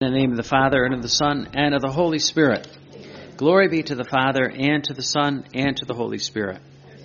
In the name of the Father, and of the Son, and of the Holy Spirit. Glory be to the Father, and to the Son, and to the Holy Spirit.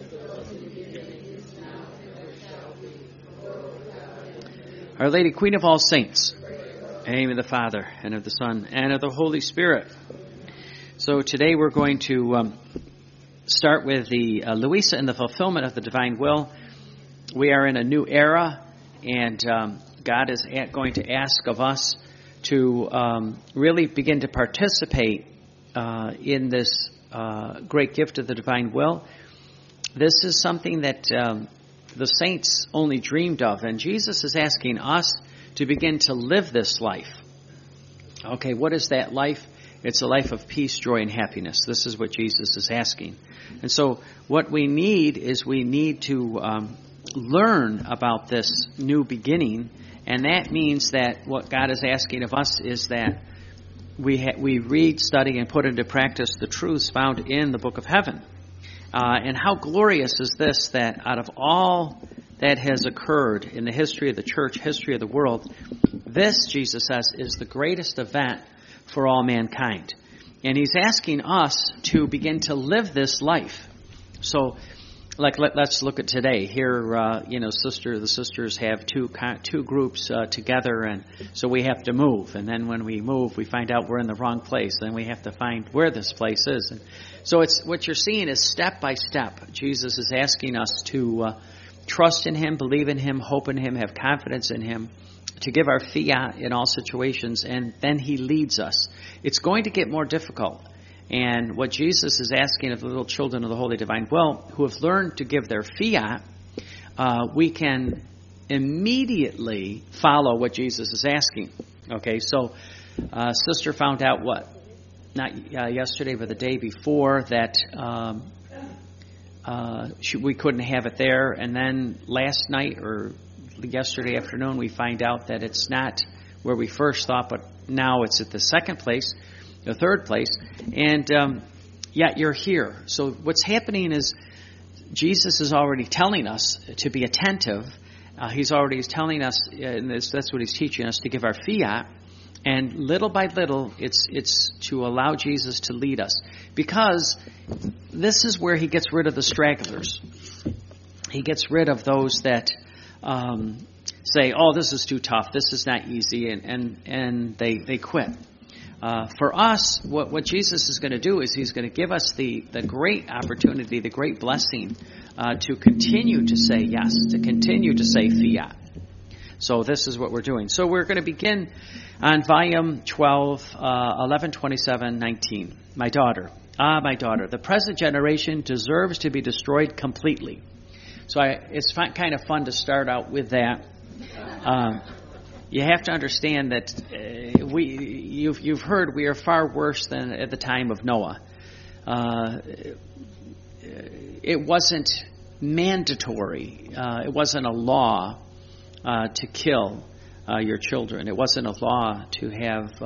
Our Lady, Queen of all saints. In the name of the Father, and of the Son, and of the Holy Spirit. So today we're going to start with the Louisa and the fulfillment of the divine will. We are in a new era, and God is going to ask of us to really begin to participate in this great gift of the divine will. This is something that the saints only dreamed of, and Jesus is asking us to begin to live this life. Okay, what is that life? It's a life of peace, joy, and happiness. This is what Jesus is asking. And so what we need is we need to learn about this new beginning. And that means that what God is asking of us is that we read, study, and put into practice the truths found in the Book of Heaven. And how glorious is this, that out of all that has occurred in the history of the church, history of the world, this, Jesus says, is the greatest event for all mankind. And he's asking us to begin to live this life. So, let's look at today. Here, the sisters have two groups together, and so we have to move. And then when we move, we find out we're in the wrong place. Then we have to find where this place is. And so it's what you're seeing is step by step. Jesus is asking us to trust in Him, believe in Him, hope in Him, have confidence in Him, to give our fiat in all situations, and then He leads us. It's going to get more difficult. And what Jesus is asking of the little children of the Holy Divine Will, who have learned to give their fiat, we can immediately follow what Jesus is asking. Okay, so Sister found out not yesterday, but the day before, that we couldn't have it there. And then last night or yesterday afternoon, we find out that it's not where we first thought, but now it's at the second place. The third place, and yet you're here. So what's happening is Jesus is already telling us to be attentive. He's already telling us, and that's what he's teaching us, to give our fiat. And little by little, it's to allow Jesus to lead us, because this is where he gets rid of the stragglers. He gets rid of those that say, "Oh, this is too tough. This is not easy," and they quit. For us, what Jesus is going to do is he's going to give us the great opportunity, the great blessing to continue to say yes, to continue to say fiat. So this is what we're doing. So we're going to begin on volume 12, 11:27:19. My daughter, my daughter, the present generation deserves to be destroyed completely. So it's kind of fun to start out with that. You have to understand that you've heard we are far worse than at the time of Noah. It wasn't mandatory. It wasn't a law to kill your children. It wasn't a law to have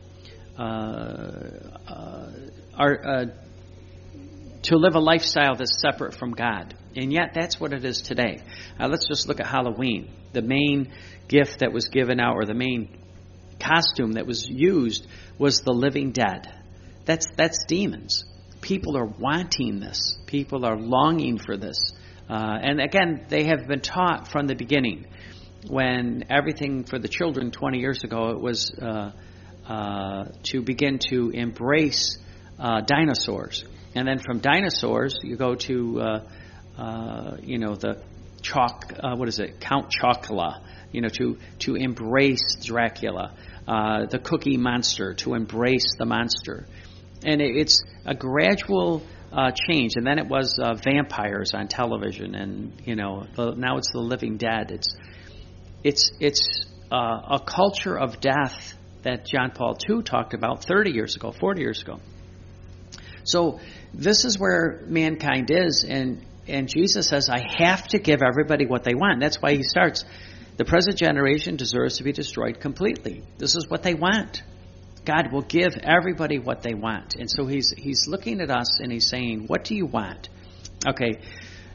to live a lifestyle that's separate from God. And yet that's what it is today. Let's just look at Halloween. The main gift that was given out, or the main costume that was used, was the living dead. That's demons. People are wanting this. People are longing for this. And again, they have been taught from the beginning. When everything for the children 20 years ago, it was to begin to embrace dinosaurs. And then from dinosaurs, you go to the Count Chocula, to embrace Dracula, the Cookie Monster, to embrace the monster. And it's a gradual change. And then it was vampires on television, and now it's the living dead. It's a culture of death that John Paul II talked about 30 years ago, 40 years ago. So this is where mankind is, and Jesus says, I have to give everybody what they want. That's why he starts, the present generation deserves to be destroyed completely. This is what they want. God will give everybody what they want. And so he's looking at us and he's saying, what do you want? Okay,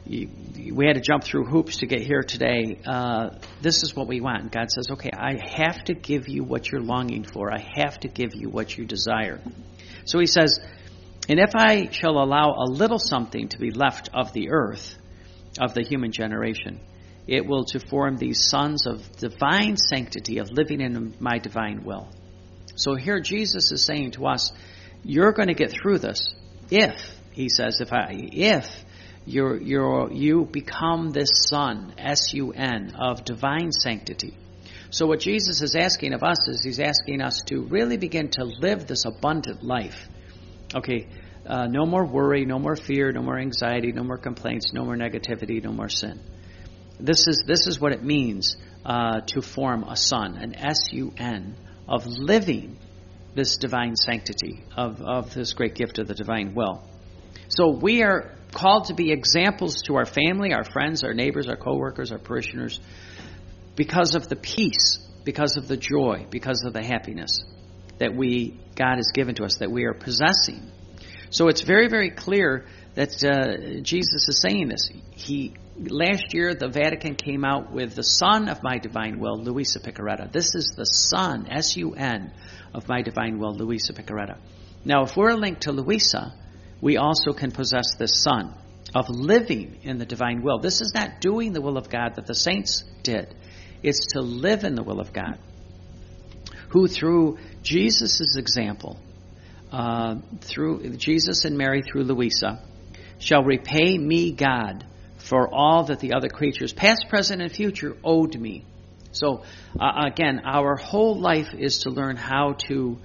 we had to jump through hoops to get here today. This is what we want. And God says, okay, I have to give you what you're longing for. I have to give you what you desire. So he says, and if I shall allow a little something to be left of the earth, of the human generation, it will to form these sons of divine sanctity, of living in my divine will. So here Jesus is saying to us, you're going to get through this if, he says, if you become this son, S-U-N, of divine sanctity. So what Jesus is asking of us is he's asking us to really begin to live this abundant life. Okay, no more worry, no more fear, no more anxiety, no more complaints, no more negativity, no more sin. This is what it means to form a son, an S-U-N, of living this divine sanctity, of this great gift of the divine will. So we are called to be examples to our family, our friends, our neighbors, our co-workers, our parishioners, because of the peace, because of the joy, because of the happiness that God has given to us, that we are possessing. So it's very, very clear that Jesus is saying this. Last year, the Vatican came out with the son of my divine will, Luisa Piccarreta. This is the son, S-U-N, of my divine will, Luisa Piccarreta. Now, if we're linked to Luisa, we also can possess this son of living in the divine will. This is not doing the will of God that the saints did. It's to live in the will of God, who through Jesus' example, through Jesus and Mary, through Luisa, shall repay me, God, for all that the other creatures, past, present, and future, owed me. So, again, our whole life is to learn how to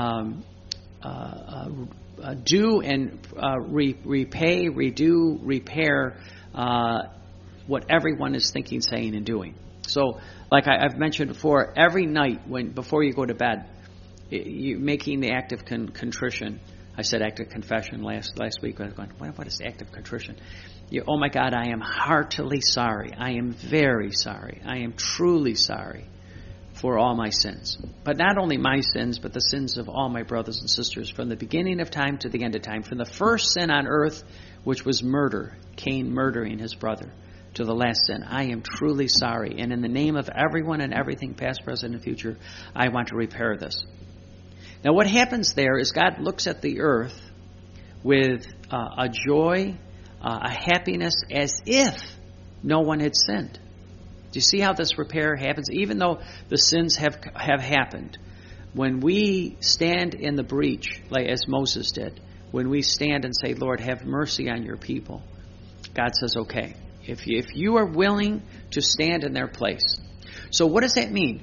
do and repay, redo, repair what everyone is thinking, saying, and doing. So, like I've mentioned before, every night before you go to bed, you making the act of contrition. I said act of confession last week. I was going, what is act of contrition? Oh my God, I am heartily sorry. I am very sorry. I am truly sorry for all my sins. But not only my sins, but the sins of all my brothers and sisters, from the beginning of time to the end of time, from the first sin on earth, which was murder, Cain murdering his brother, to the last sin. I am truly sorry. And in the name of everyone and everything, past, present, and future, I want to repair this. Now what happens there is God looks at the earth with a joy, a happiness, as if no one had sinned. Do you see how this repair happens? Even though the sins have happened, when we stand in the breach, like as Moses did, when we stand and say, Lord, have mercy on your people, God says, okay, if you are willing to stand in their place. So what does that mean?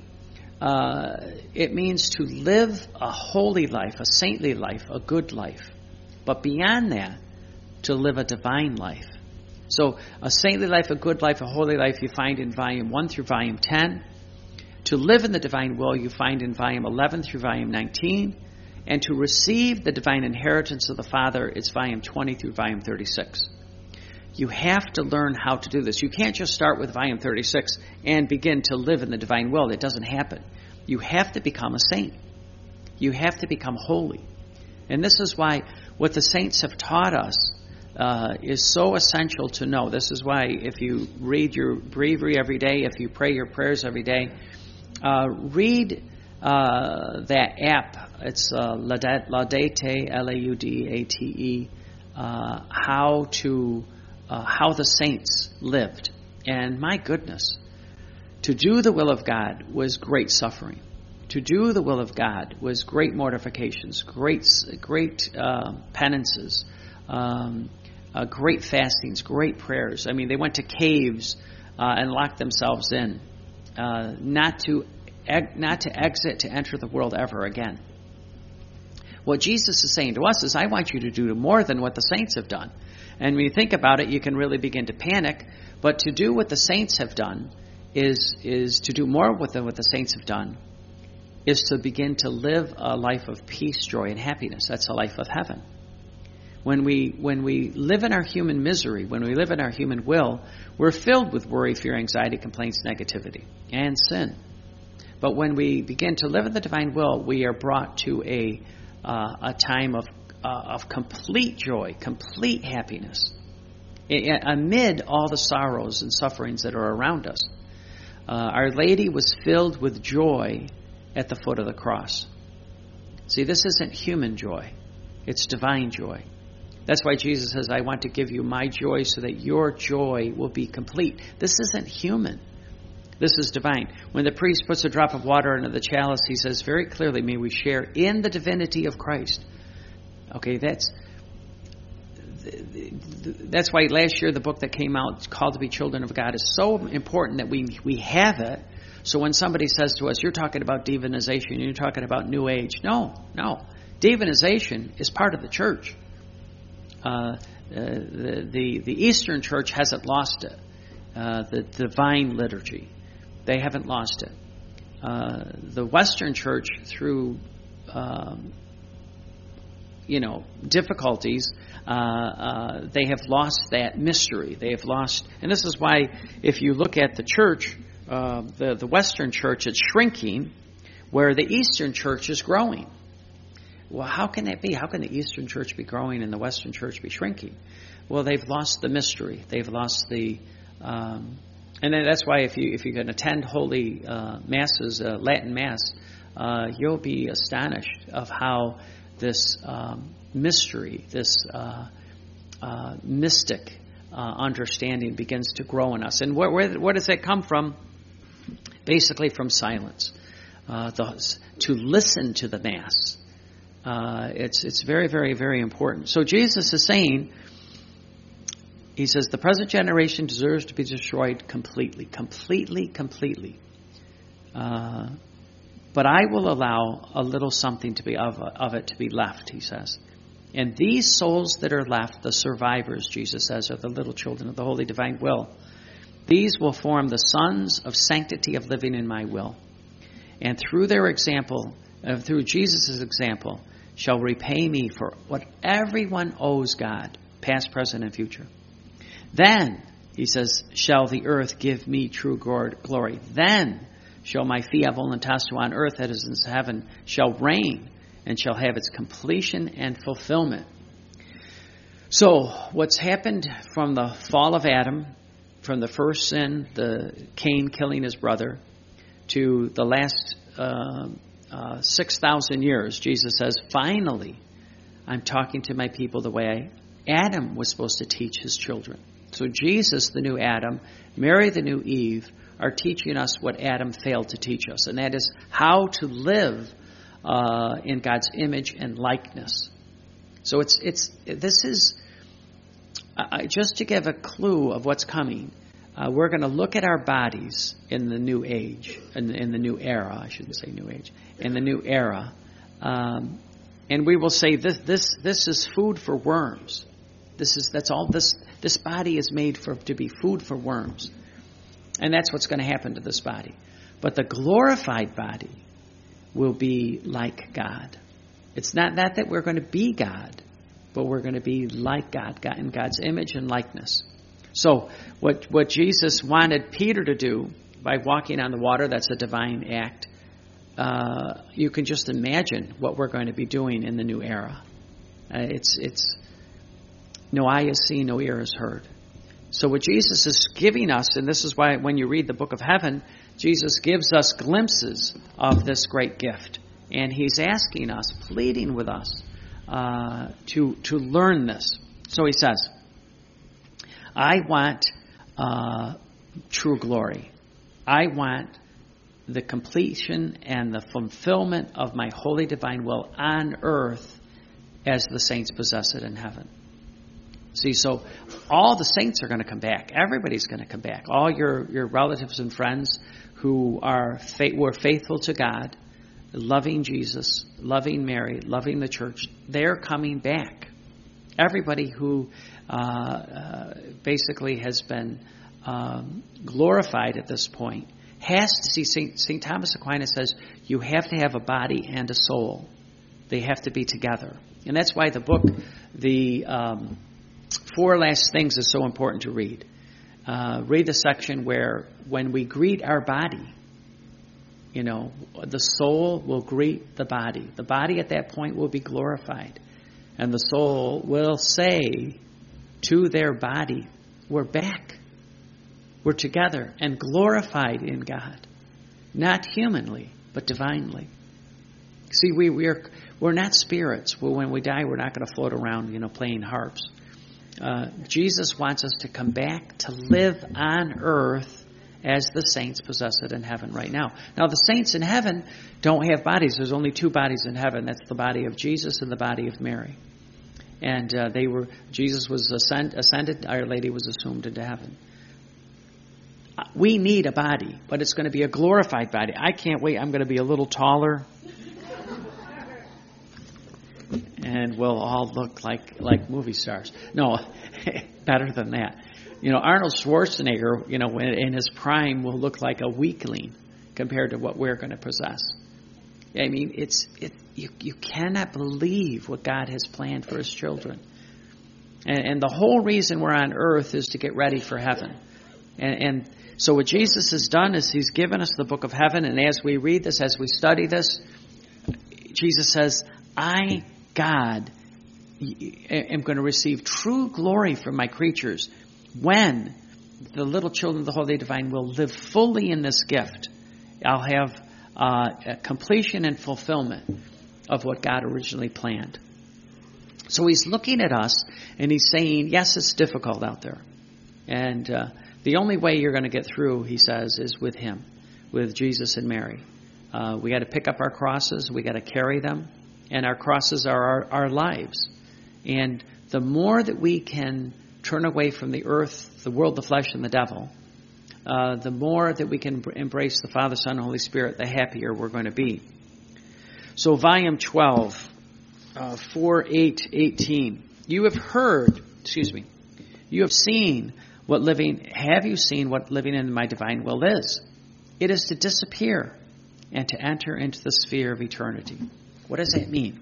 It means to live a holy life, a saintly life, a good life. But beyond that, to live a divine life. So a saintly life, a good life, a holy life you find in volume 1 through volume 10. To live in the divine will you find in volume 11 through volume 19. And to receive the divine inheritance of the Father, it's volume 20 through volume 36. You have to learn how to do this. You can't just start with volume 36 and begin to live in the divine will. It doesn't happen. You have to become a saint. You have to become holy. And this is why what the saints have taught us is so essential to know. This is why if you read your breviary every day, if you pray your prayers every day, read that app. It's Laudate, Laudate, how the saints lived. And my goodness, to do the will of God was great suffering. To do the will of God was great mortifications, great penances, great fastings, great prayers. I mean, they went to caves and locked themselves in, not to exit, to enter the world ever again. What Jesus is saying to us is, I want you to do more than what the saints have done. And when you think about it, you can really begin to panic. But to do what the saints have done is to do more than what the saints have done, is to begin to live a life of peace, joy, and happiness. That's a life of heaven. When we live in our human misery, when we live in our human will, we're filled with worry, fear, anxiety, complaints, negativity, and sin. But when we begin to live in the divine will, we are brought to a time of complete joy, complete happiness. amid all the sorrows and sufferings that are around us. Our Lady was filled with joy at the foot of the cross. See, this isn't human joy. It's divine joy. That's why Jesus says, I want to give you my joy so that your joy will be complete. This isn't human. This is divine. When the priest puts a drop of water into the chalice, he says very clearly, may we share in the divinity of Christ. Okay, that's why last year the book that came out, Called to be Children of God, is so important that we have it. So when somebody says to us, you're talking about divinization, you're talking about New Age. No. Divinization is part of the church. The Eastern Church hasn't lost it. The divine liturgy, they haven't lost it. The Western Church, through difficulties, they have lost that mystery. They have lost, and this is why, if you look at the church, the Western Church, it's shrinking, where the Eastern Church is growing. Well, how can that be? How can the Eastern Church be growing and the Western Church be shrinking? Well, they've lost the mystery. They've lost the, and then that's why if you can attend holy masses, Latin Mass, you'll be astonished of how this mystery, this mystic understanding begins to grow in us. And where does that come from? Basically from silence. To listen to the Mass. It's very, very, very important. So Jesus is saying, he says, the present generation deserves to be destroyed completely. But I will allow a little something to be of it to be left, he says. And these souls that are left, the survivors, Jesus says, are the little children of the holy divine will. These will form the sons of sanctity of living in my will. And through their example, through Jesus' example, shall repay me for what everyone owes God, past, present, and future. Then, he says, shall the earth give me true glory. Then shall my fiat voluntas on earth as in heaven shall reign and shall have its completion and fulfillment. So, what's happened from the fall of Adam, from the first sin, the Cain killing his brother, to the last 6,000 years, Jesus says, finally, I'm talking to my people the way Adam was supposed to teach his children. So Jesus, the new Adam, Mary, the new Eve, are teaching us what Adam failed to teach us, and that is how to live in God's image and likeness. So this is just to give a clue of what's coming. We're going to look at our bodies in the new age, in the new era. I shouldn't say new age, in the new era, and we will say this is food for worms. That's all. This body is made to be food for worms, and that's what's going to happen to this body. But the glorified body will be like God. It's not that we're going to be God, but we're going to be like God in God's image and likeness. So what Jesus wanted Peter to do by walking on the water, that's a divine act. You can just imagine what we're going to be doing in the new era. It's no eye has seen, no ear has heard. So what Jesus is giving us, and this is why when you read the book of heaven, Jesus gives us glimpses of this great gift. And he's asking us, pleading with us, to learn this. So he says, I want true glory. I want the completion and the fulfillment of my holy divine will on earth as the saints possess it in heaven. See, so all the saints are going to come back. Everybody's going to come back. All your relatives and friends who were faithful to God, loving Jesus, loving Mary, loving the church, they're coming back. Everybody who basically has been glorified at this point has to see. St. Thomas Aquinas says you have to have a body and a soul. They have to be together. And that's why the book, the Four Last Things, is so important to read. Read the section where when we greet our body, the soul will greet the body. The body at that point will be glorified. And the soul will say to their body, we're back. We're together and glorified in God. Not humanly, but divinely. See, we're not spirits. Well, when we die, we're not going to float around, playing harps. Jesus wants us to come back to live on earth as the saints possess it in heaven right now. Now, the saints in heaven don't have bodies. There's only two bodies in heaven. That's the body of Jesus and the body of Mary. And Jesus was ascended. Our Lady was assumed into heaven. We need a body, but it's going to be a glorified body. I can't wait. I'm going to be a little taller. And we'll all look like movie stars. No, better than that. Arnold Schwarzenegger, in his prime, will look like a weakling compared to what we're going to possess. I mean, you cannot believe what God has planned for His children. And the whole reason we're on earth is to get ready for heaven. And so what Jesus has done is He's given us the book of heaven. And as we read this, as we study this, Jesus says, I, God, am going to receive true glory from my creatures when the little children of the Holy Divine will live fully in this gift. I'll have a completion and fulfillment of what God originally planned. So He's looking at us and He's saying, yes, it's difficult out there. And the only way you're going to get through, He says, is with Him, with Jesus and Mary. We got to pick up our crosses. We got to carry them. And our crosses are our lives. And the more that we can turn away from the earth, the world, the flesh, and the devil, the more that we can embrace the Father, Son, and Holy Spirit, the happier we're going to be. So volume 12, 4:8-18. You have seen have you seen what living in my divine will is? It is to disappear and to enter into the sphere of eternity. What does that mean?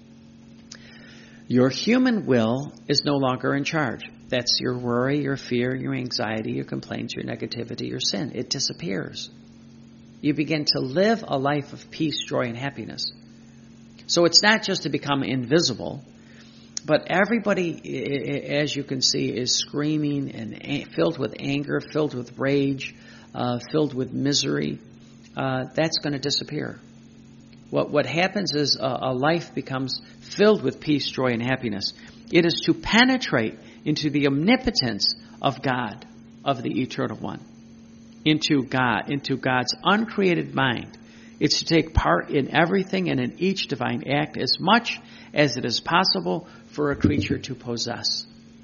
Your human will is no longer in charge. That's your worry, your fear, your anxiety, your complaints, your negativity, your sin. It disappears. You begin to live a life of peace, joy, and happiness. So it's not just to become invisible, but everybody, as you can see, is screaming and filled with anger, filled with rage, filled with misery. That's going to disappear. What happens is a life becomes filled with peace, joy, and happiness. It is to penetrate into the omnipotence of God, of the Eternal One, into God's uncreated mind. It's to take part in everything and in each divine act as much as it is possible for a creature to possess.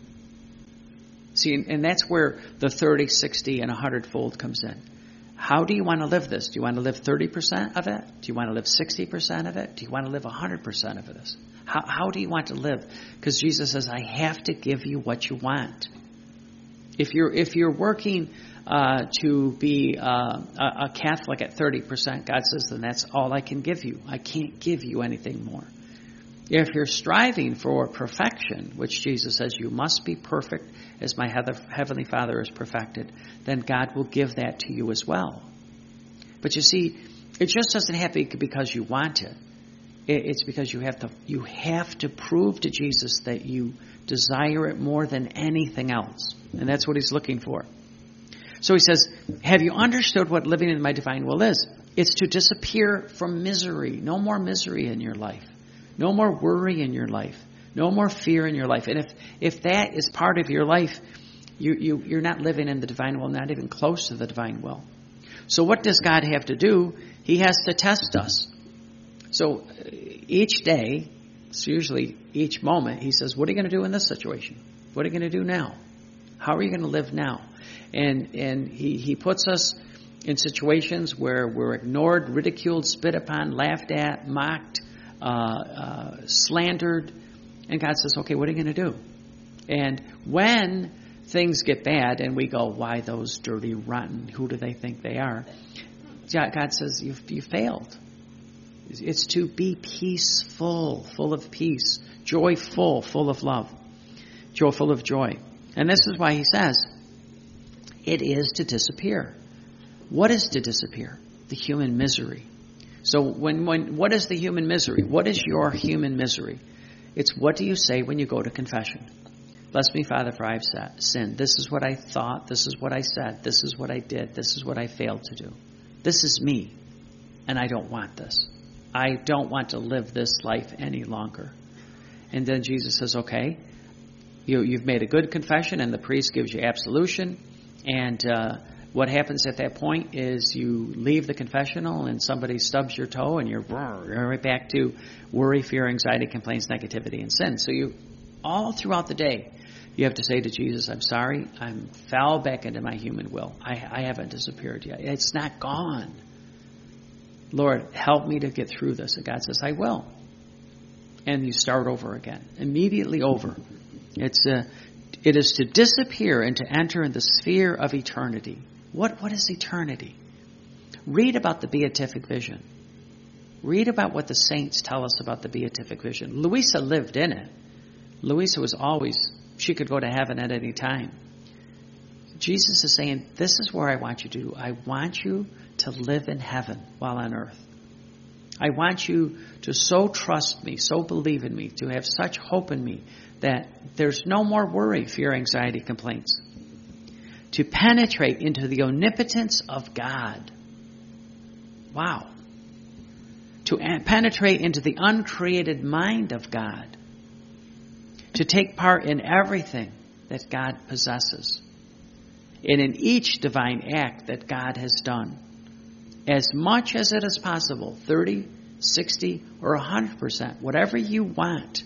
See, and that's where the 30, 60, and 100-fold comes in. How do you want to live this? Do you want to live 30% of it? Do you want to live 60% of it? Do you want to live 100% of this? How do you want to live? Because Jesus says, I have to give you what you want. If you're working to be a Catholic at 30%, God says, then that's all I can give you. I can't give you anything more. If you're striving for perfection, which Jesus says you must be perfect as my Heavenly Father is perfected, then God will give that to you as well. But you see, it just doesn't happen because you want it. It's because you have to prove to Jesus that you desire it more than anything else. And that's what He's looking for. So He says, have you understood what living in my divine will is? It's to disappear from misery. No more misery in your life. No more worry in your life. No more fear in your life. And if that is part of your life, you're not living in the divine will, not even close to the divine will. So what does God have to do? He has to test us. So each day, it's usually each moment, He says, what are you going to do in this situation? What are you going to do now? How are you going to live now? And he puts us in situations where we're ignored, ridiculed, spit upon, laughed at, mocked, slandered. And God says, okay, what are you going to do? And when things get bad and we go, why those dirty, rotten, who do they think they are? God says, you failed. It's to be peaceful, full of peace, joyful, full of love, full of joy. And this is why He says, it is to disappear. What is to disappear? The human misery. So what is the human misery? What is your human misery? It's what do you say when you go to confession? Bless me, Father, for I have sinned. This is what I thought. This is what I said. This is what I did. This is what I failed to do. This is me, and I don't want this. I don't want to live this life any longer. And then Jesus says, okay, you've made a good confession, and the priest gives you absolution. And what happens at that point is you leave the confessional, and somebody stubs your toe, and you're right back to worry, fear, anxiety, complaints, negativity, and sin. So you, all throughout the day, you have to say to Jesus, I'm sorry, I'm fell back into my human will. I haven't disappeared yet. It's not gone. Lord, help me to get through this. And God says, I will. And you start over again. Immediately over. It is to disappear and to enter in the sphere of eternity. What is eternity? Read about the beatific vision. Read about what the saints tell us about the beatific vision. Louisa lived in it. Louisa was always, she could go to heaven at any time. Jesus is saying, this is where I want you to do. I want you to live in heaven while on earth. I want you to so trust me, so believe in me, to have such hope in me that there's no more worry, fear, anxiety, complaints. To penetrate into the omnipotence of God. Wow. To penetrate into the uncreated mind of God. To take part in everything that God possesses. And in each divine act that God has done. As much as it is possible, 30, 60, or 100%, whatever you want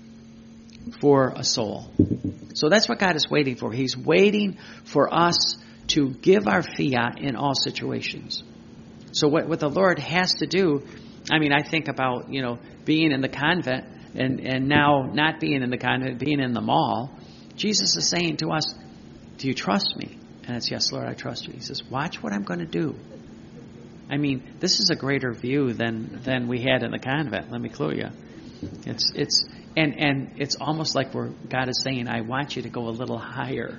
for a soul. So that's what God is waiting for. He's waiting for us to give our fiat in all situations. So what the Lord has to do, I mean, I think about, being in the convent and now not being in the convent, being in the mall. Jesus is saying to us, do you trust me? And it's, yes, Lord, I trust you. He says, watch what I'm going to do. I mean, this is a greater view than we had in the convent. Let me clue you. And it's almost like God is saying, I want you to go a little higher.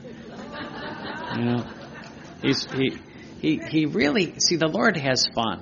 He really, see, the Lord has fun.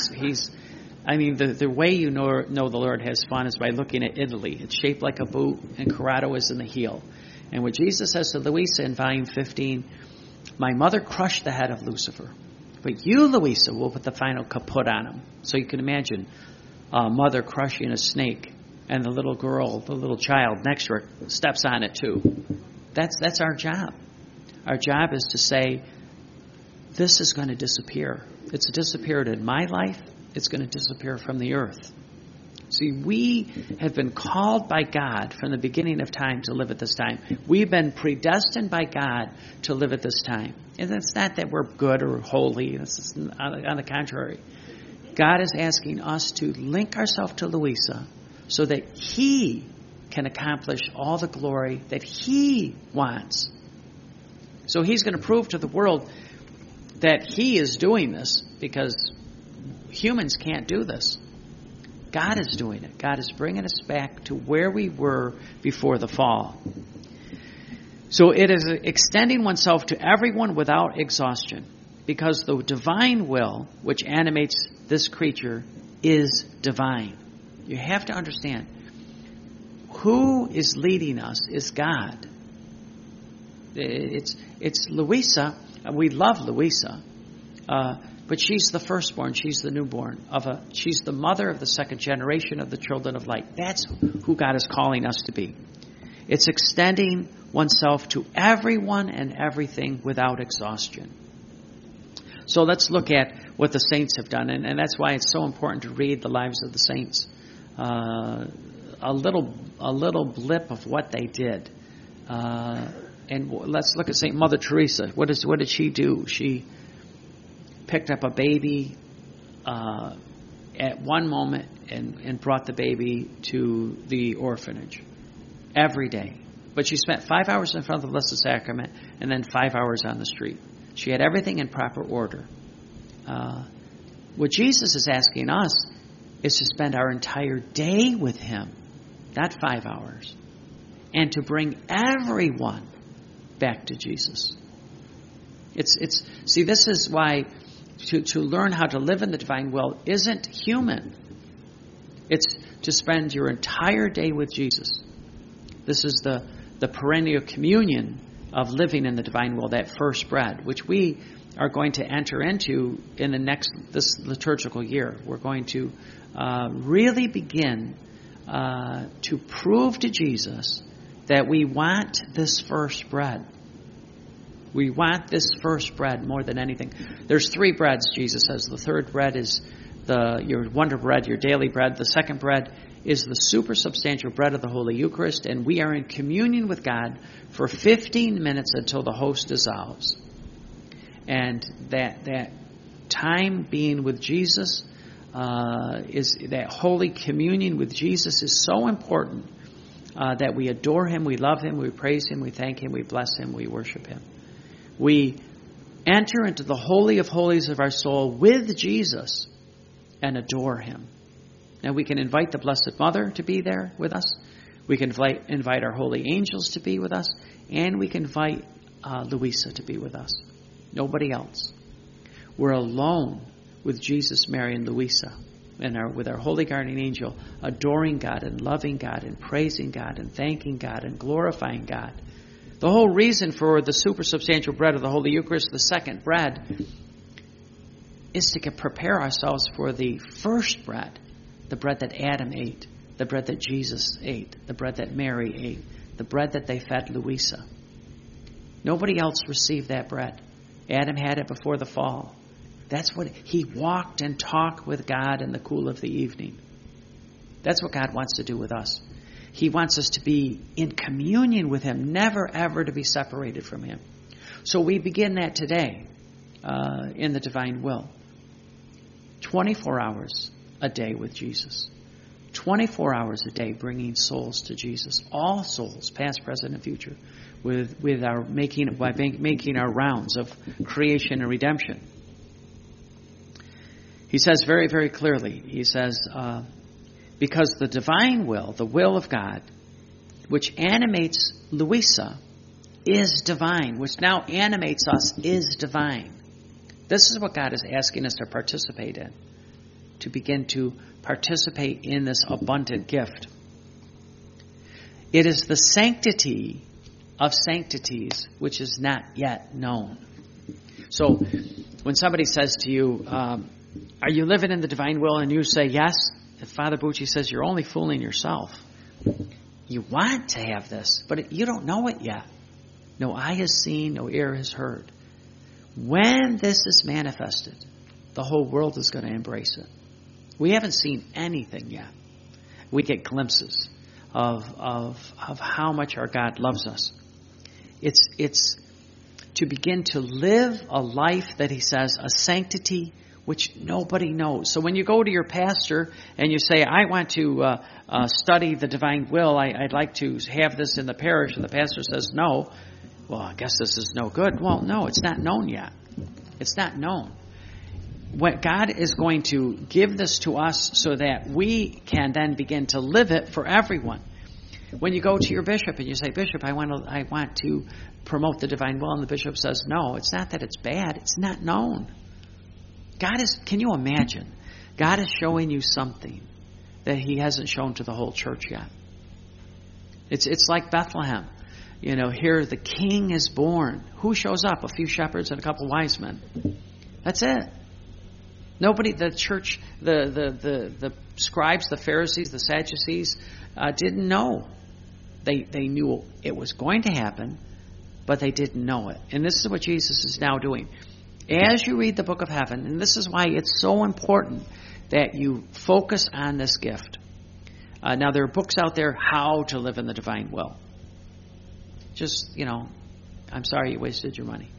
The way you know the Lord has fun is by looking at Italy. It's shaped like a boot, and Corrado is in the heel. And what Jesus says to Louisa in volume 15, my mother crushed the head of Lucifer. But you, Louisa, will put the final kaput on him. So you can imagine a mother crushing a snake, and the little girl, the little child next to her, steps on it too. That's our job. Our job is to say, this is going to disappear. It's disappeared in my life. It's going to disappear from the earth. See, we have been called by God from the beginning of time to live at this time. We've been predestined by God to live at this time. And it's not that we're good or holy. On the contrary. God is asking us to link ourselves to Louisa so that He can accomplish all the glory that He wants. So He's going to prove to the world that He is doing this because humans can't do this. God is doing it. God is bringing us back to where we were before the fall. So it is extending oneself to everyone without exhaustion, because the divine will which animates this creature is divine. You have to understand, who is leading us is God. It's Louisa. We love Louisa. But she's the firstborn. She's the newborn. She's the mother of the second generation of the children of light. That's who God is calling us to be. It's extending oneself to everyone and everything without exhaustion. So let's look at what the saints have done. And that's why it's so important to read the lives of the saints. A little blip of what they did. And let's look at St. Mother Teresa. What did she do? She picked up a baby at one moment and brought the baby to the orphanage every day. But she spent 5 hours in front of the Blessed Sacrament and then 5 hours on the street. She had everything in proper order. What Jesus is asking us is to spend our entire day with Him, not 5 hours, and to bring everyone back to Jesus. See, this is why to learn how to live in the divine will isn't human. It's to spend your entire day with Jesus. This is the perennial communion of living in the divine will, that first bread, which we are going to enter into in this liturgical year. We're going to really begin to prove to Jesus that we want this first bread. We want this first bread more than anything. There's 3 breads, Jesus says. The third bread is your wonder bread, your daily bread. The second bread is the supersubstantial bread of the Holy Eucharist, and we are in communion with God for 15 minutes until the host dissolves. And that time being with Jesus, is that holy communion with Jesus is so important that we adore Him, we love Him, we praise Him, we thank Him, we bless Him, we worship Him. We enter into the Holy of Holies of our soul with Jesus and adore Him. Now we can invite the Blessed Mother to be there with us. We can invite our holy angels to be with us. And we can invite Luisa to be with us. Nobody else. We're alone with Jesus, Mary, and Luisa, and with our holy guardian angel, adoring God and loving God and praising God and thanking God and glorifying God. The whole reason for the supersubstantial bread of the Holy Eucharist, the second bread, is to prepare ourselves for the first bread, the bread that Adam ate, the bread that Jesus ate, the bread that Mary ate, the bread that they fed Luisa. Nobody else received that bread. Adam had it before the fall. That's what he walked and talked with God in the cool of the evening. That's what God wants to do with us. He wants us to be in communion with Him, never ever to be separated from Him. So we begin that today in the divine will. 24 hours a day with Jesus. 24 hours a day bringing souls to Jesus. All souls, past, present, and future, with our making our rounds of creation and redemption. He says very, very clearly, he says, because the divine will, the will of God, which animates Luisa, is divine, which now animates us, is divine. This is what God is asking us to participate in, to begin to participate in this abundant gift. It is the sanctity of sanctities which is not yet known. So when somebody says to you, are you living in the divine will? And you say yes, Father Bucci says you're only fooling yourself. You want to have this, but you don't know it yet. No eye has seen, no ear has heard. When this is manifested, the whole world is going to embrace it. We haven't seen anything yet. We get glimpses of how much our God loves us. It's to begin to live a life that He says, a sanctity which nobody knows. So when you go to your pastor and you say, I want to study the divine will, I'd like to have this in the parish, and the pastor says no, well, I guess this is no good. Well, no, it's not known yet. It's not known. What God is going to give this to us so that we can then begin to live it for everyone. When you go to your bishop and you say, Bishop, I want to promote the divine will, and the bishop says, no, it's not that it's bad, it's not known. Can you imagine? God is showing you something that He hasn't shown to the whole church yet. It's like Bethlehem. Here the king is born. Who shows up? A few shepherds and a couple wise men. That's it. Nobody, the church, the scribes, the Pharisees, the Sadducees, didn't know. They knew it was going to happen, but they didn't know it. And this is what Jesus is now doing. As you read the book of heaven, and this is why it's so important that you focus on this gift. Now, there are books out there, how to live in the divine will. Just, I'm sorry you wasted your money.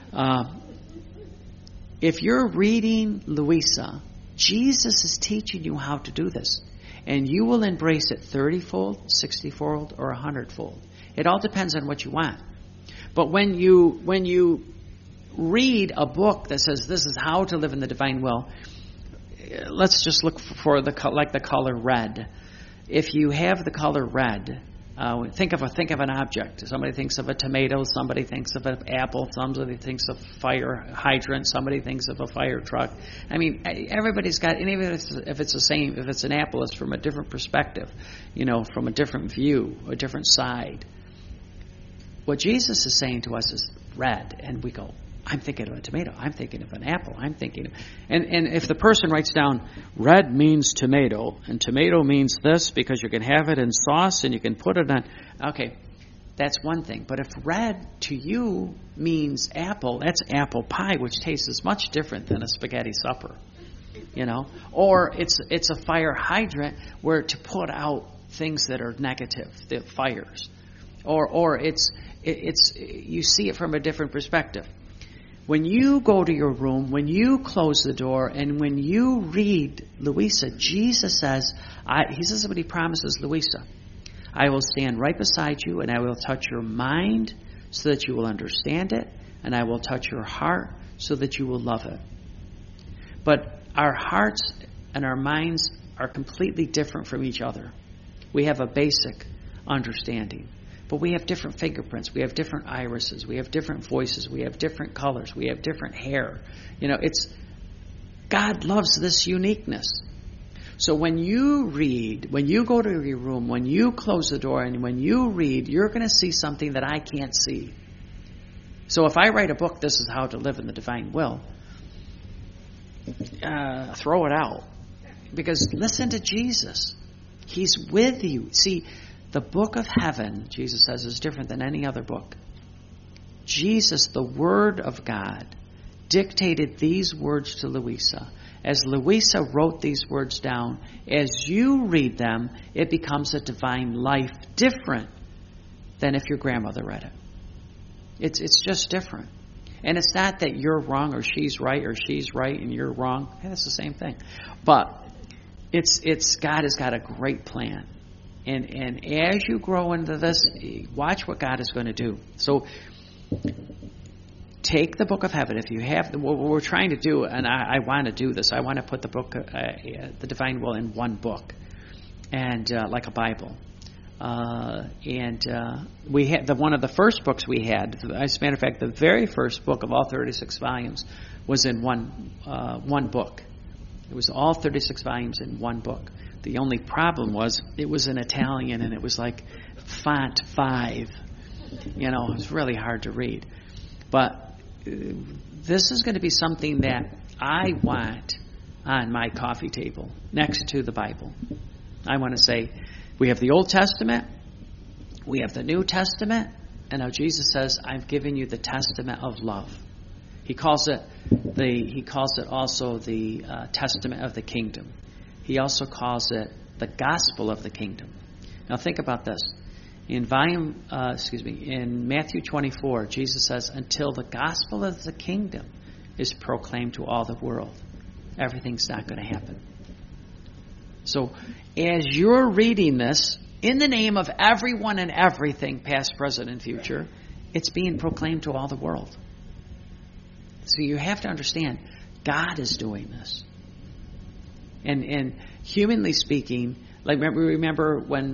If you're reading Luisa, Jesus is teaching you how to do this. And you will embrace it 30-fold, 60-fold, or 100-fold. It all depends on what you want. But when you read a book that says this is how to live in the divine will, let's just look for the color red. If you have the color red, think of an object. Somebody thinks of a tomato. Somebody thinks of an apple. Somebody thinks of fire hydrant. Somebody thinks of a fire truck. I mean, everybody's got. And even if it's the same, if it's an apple, it's from a different perspective. From a different view, a different side. What Jesus is saying to us is red, and we go, I'm thinking of a tomato. I'm thinking of an apple. I'm thinking of... And if the person writes down, red means tomato, and tomato means this because you can have it in sauce and you can put it on... Okay, that's one thing. But if red to you means apple, that's apple pie, which tastes much different than a spaghetti supper. You know? Or it's a fire hydrant where to put out things that are negative, the fires. Or it's you see it from a different perspective. When you go to your room, when you close the door, and when you read Louisa, Jesus says, he says what he promises Louisa. I will stand right beside you, and I will touch your mind so that you will understand it, and I will touch your heart so that you will love it. But our hearts and our minds are completely different from each other. We have a basic understanding. But we have different fingerprints. We have different irises. We have different voices. We have different colors. We have different hair. You know, God loves this uniqueness. So when you read, when you go to your room, when you close the door, and when you read, you're going to see something that I can't see. So if I write a book, This Is How to Live in the Divine Will, throw it out. Because listen to Jesus. He's with you. See, the book of heaven, Jesus says, is different than any other book. Jesus, the Word of God, dictated these words to Louisa. As Louisa wrote these words down, as you read them, it becomes a divine life different than if your grandmother read it. It's just different. And it's not that you're wrong or she's right and you're wrong. Hey, that's the same thing. But it's God has got a great plan. And as you grow into this, watch what God is going to do. So take the book of heaven. If you have, what we're trying to do, and I want to do this, I want to put the book, the Divine Will, in one book, and like a Bible. We had one of the first books we had. As a matter of fact, the very first book of all 36 volumes was in one book. It was all 36 volumes in one book. The only problem was it was in Italian and it was like font 5. You know, it was really hard to read. But this is going to be something that I want on my coffee table next to the Bible. I want to say we have the Old Testament, we have the New Testament, and now Jesus says, I've given you the testament of love. He calls it also the testament of the kingdom. He also calls it the gospel of the kingdom. Now think about this. In Matthew 24, Jesus says, until the gospel of the kingdom is proclaimed to all the world, everything's not going to happen. So as you're reading this, in the name of everyone and everything, past, present, and future, it's being proclaimed to all the world. So you have to understand, God is doing this. And humanly speaking, like remember when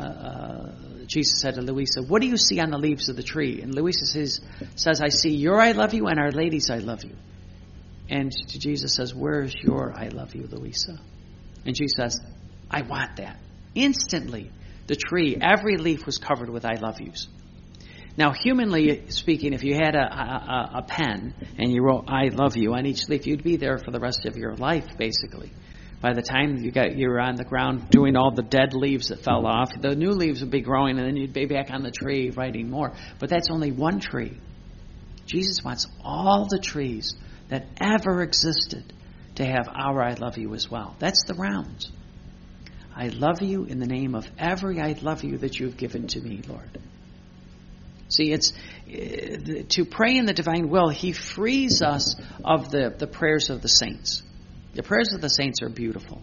Jesus said to Louisa, what do you see on the leaves of the tree? And Louisa says, I see your I love you and Our Lady's I love you. And Jesus says, where's your I love you, Louisa? And Jesus says, I want that. Instantly, the tree, every leaf was covered with I love yous. Now, humanly speaking, if you had a pen and you wrote I love you on each leaf, you'd be there for the rest of your life, basically. By the time you were on the ground doing all the dead leaves that fell off, the new leaves would be growing, and then you'd be back on the tree writing more. But that's only one tree. Jesus wants all the trees that ever existed to have our I love you as well. That's the rounds. I love you in the name of every I love you that you've given to me, Lord. See, it's to pray in the divine will, He frees us of the prayers of the saints. The prayers of the saints are beautiful,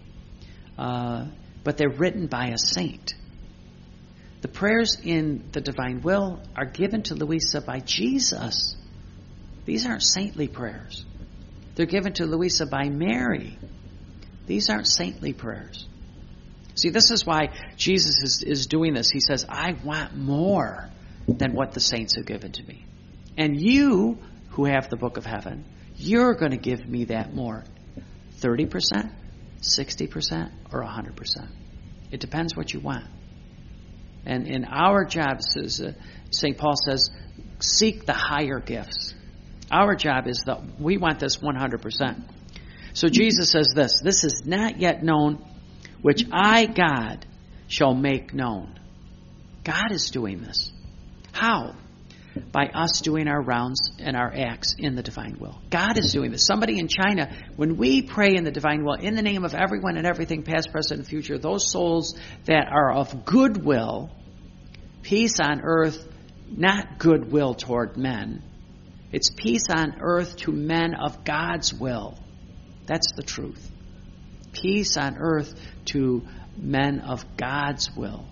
but they're written by a saint. The prayers in the divine will are given to Louisa by Jesus. These aren't saintly prayers. They're given to Louisa by Mary. These aren't saintly prayers. See, this is why Jesus is doing this. He says, I want more than what the saints have given to me. And you, who have the book of heaven, you're going to give me that more. 30%, 60%, or 100%. It depends what you want. And in our jobs, St. Paul says, seek the higher gifts. Our job is that we want this 100%. So Jesus says this is not yet known, which I, God, shall make known. God is doing this. How? By us doing our rounds and our acts in the divine will. God is doing this. Somebody in China, when we pray in the divine will, in the name of everyone and everything, past, present, and future, those souls that are of goodwill, peace on earth, not goodwill toward men. It's peace on earth to men of God's will. That's the truth. Peace on earth to men of God's will.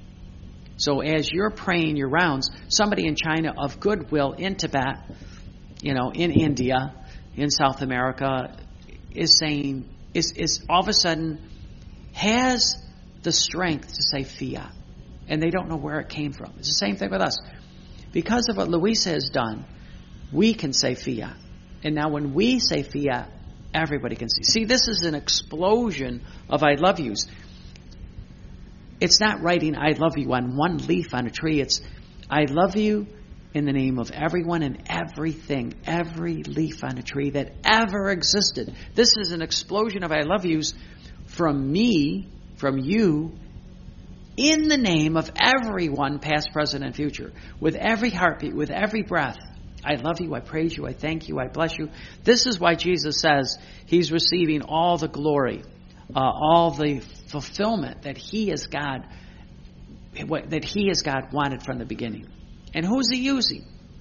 So as you're praying your rounds, somebody in China of goodwill in Tibet, in India, in South America, is saying, is all of a sudden has the strength to say fiat. And they don't know where it came from. It's the same thing with us. Because of what Luisa has done, we can say fiat. And now when we say fiat, everybody can see. See, this is an explosion of I love yous. It's not writing I love you on one leaf on a tree. It's I love you in the name of everyone and everything, every leaf on a tree that ever existed. This is an explosion of I love yous from me, from you, in the name of everyone, past, present, and future. With every heartbeat, with every breath. I love you, I praise you, I thank you, I bless you. This is why Jesus says he's receiving all the glory, all the fulfillment that he is God, that he as God wanted from the beginning. And who's he using?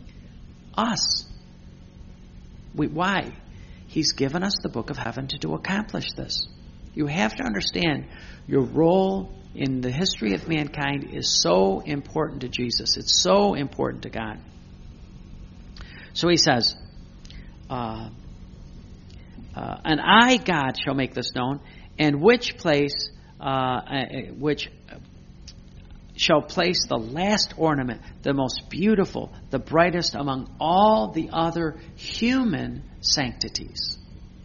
Us. Why? He's given us the book of heaven to accomplish this. You have to understand your role in the history of mankind is so important to Jesus. It's so important to God. So he says, and I, God, shall make this known, and which shall place the last ornament, the most beautiful, the brightest among all the other human sanctities.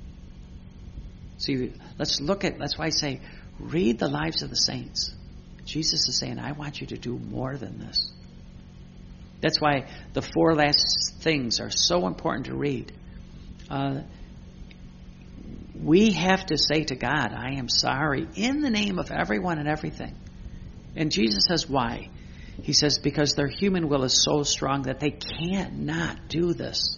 See, that's why I say, read the lives of the saints. Jesus is saying, I want you to do more than this. That's why the 4 last things are so important to read. We have to say to God, I am sorry, in the name of everyone and everything. And Jesus says, why? He says, because their human will is so strong that they can't not do this.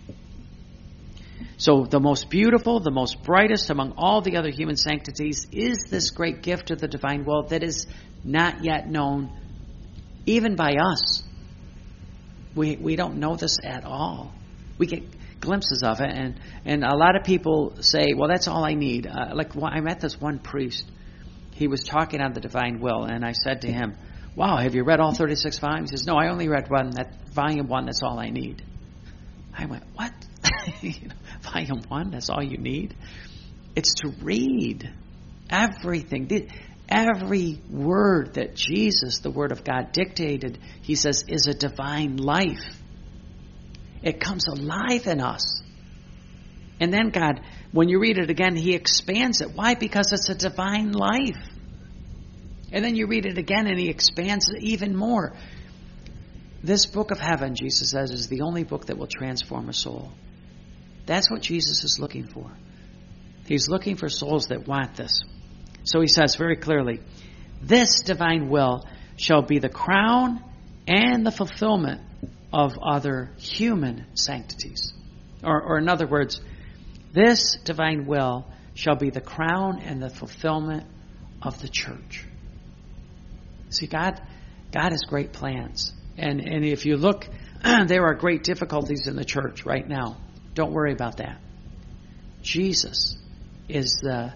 So the most beautiful, the most brightest among all the other human sanctities is this great gift of the divine will that is not yet known even by us. We don't know this at all. We get glimpses of it, and a lot of people say, well, that's all I need. I met this one priest. He was talking on the divine will, and I said to him, wow, have you read all 36 volumes? He says, no, I only read volume 1, that's all I need. I went, what? Volume 1, that's all you need? It's to read everything. Every word that Jesus, the Word of God, dictated, he says, is a divine life. It comes alive in us. And then God, when you read it again, he expands it. Why? Because it's a divine life. And then you read it again and he expands it even more. This book of heaven, Jesus says, is the only book that will transform a soul. That's what Jesus is looking for. He's looking for souls that want this. So he says very clearly, this divine will shall be the crown and the fulfillment of other human sanctities. Or in other words, this divine will shall be the crown and the fulfillment of the church. See, God has great plans. And if you look, there are great difficulties in the church right now. Don't worry about that. Jesus is the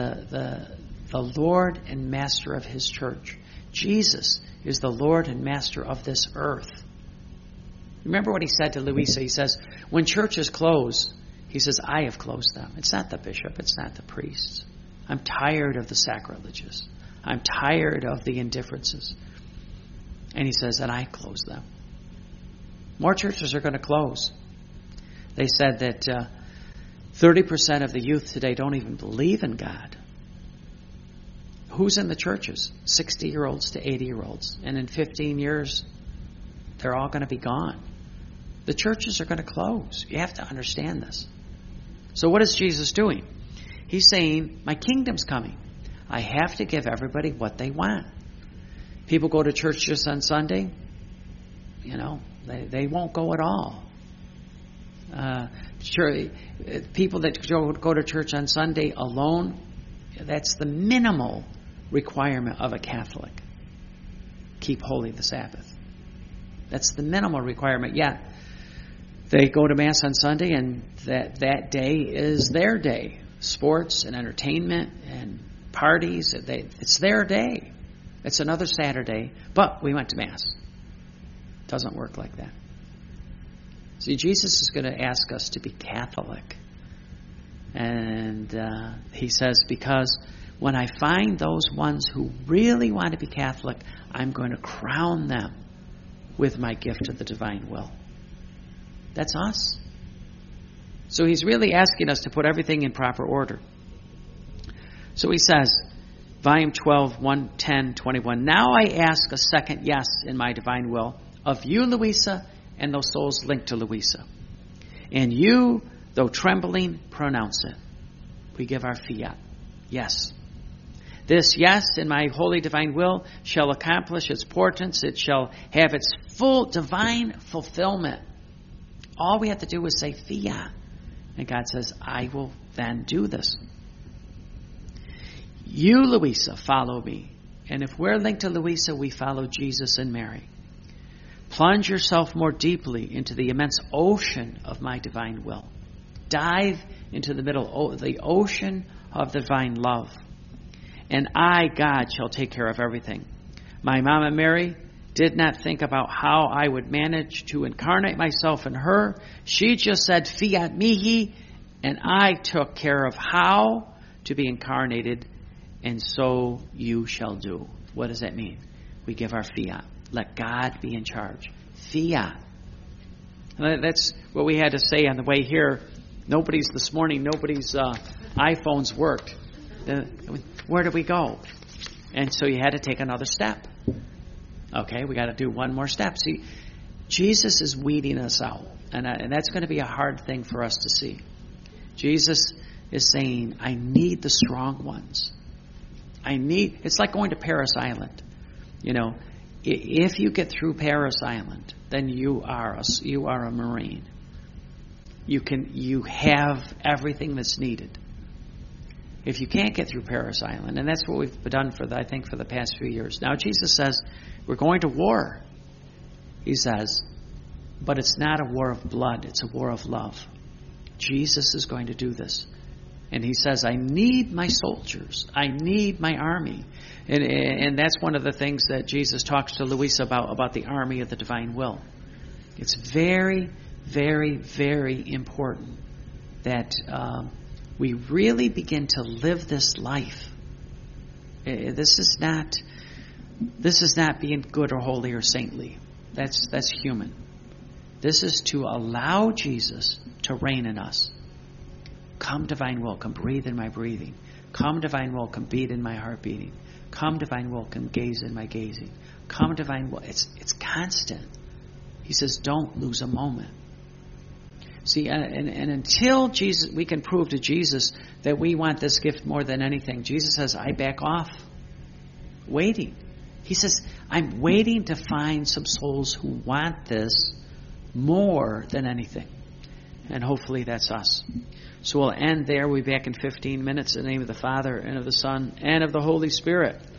Lord and Master of his church. Jesus is the Lord and Master of this earth. Remember what he said to Luisa. He says, when churches close, he says, I have closed them. It's not the bishop. It's not the priests. I'm tired of the sacrileges. I'm tired of the indifferences. And he says, and I close them. More churches are going to close. They said that 30% of the youth today don't even believe in God. Who's in the churches? 60-year-olds to 80-year-olds. And in 15 years, they're all going to be gone. the churches are going to close. You have to understand this. So what is Jesus doing? He's saying, my kingdom's coming. I have to give everybody what they want. People go to church just on Sunday. They won't go at all. People that go to church on Sunday alone, that's the minimal requirement of a Catholic. Keep holy the Sabbath. That's the minimal requirement. Yeah, they go to Mass on Sunday, and that day is their day. Sports and entertainment and parties, it's their day. It's another Saturday, but we went to Mass. It doesn't work like that. See, Jesus is going to ask us to be Catholic. And he says, because when I find those ones who really want to be Catholic, I'm going to crown them with my gift of the divine will. That's us. So he's really asking us to put everything in proper order. So he says, Volume 12, 110, 21, now I ask a second yes in my divine will of you, Louisa, and those souls linked to Louisa. And you, though trembling, pronounce it. We give our fiat. Yes. This yes in my holy divine will shall accomplish its portents. It shall have its full divine fulfillment. All we have to do is say fiat. And God says, I will then do this. You, Louisa, follow me. And if we're linked to Louisa, we follow Jesus and Mary. Plunge yourself more deeply into the immense ocean of my divine will. Dive into the middle, the ocean of divine love. And I, God, shall take care of everything. My Mama Mary did not think about how I would manage to incarnate myself in her. She just said, fiat mihi, and I took care of how to be incarnated, and so you shall do. What does that mean? We give our fiat. Let God be in charge. Fiat. That's what we had to say on the way here. Nobody's iPhones worked. Where do we go? And so you had to take another step. Okay, we got to do one more step. See, Jesus is weeding us out. And that's going to be a hard thing for us to see. Jesus is saying, I need the strong ones. It's like going to Paris Island. If you get through Paris Island, then you are a Marine. You have everything that's needed. If you can't get through Paris Island, and that's what we've done for the past few years. Now Jesus says, we're going to war. He says, but it's not a war of blood, it's a war of love. Jesus is going to do this. And he says, I need my soldiers. I need my army. And that's one of the things that Jesus talks to Louisa about the army of the divine will. It's very, very, very important that we really begin to live this life. This is not being good or holy or saintly. That's human. This is to allow Jesus to reign in us. Come, divine will, come breathe in my breathing. Come, divine will, come beat in my heart beating. Come, divine will, come gaze in my gazing. Come, divine will. It's constant. He says, don't lose a moment. See, and until Jesus, we can prove to Jesus that we want this gift more than anything. Jesus says, I back off. Waiting. He says, I'm waiting to find some souls who want this more than anything. And hopefully that's us. So we'll end there. We'll be back in 15 minutes in the name of the Father, and of the Son, and of the Holy Spirit.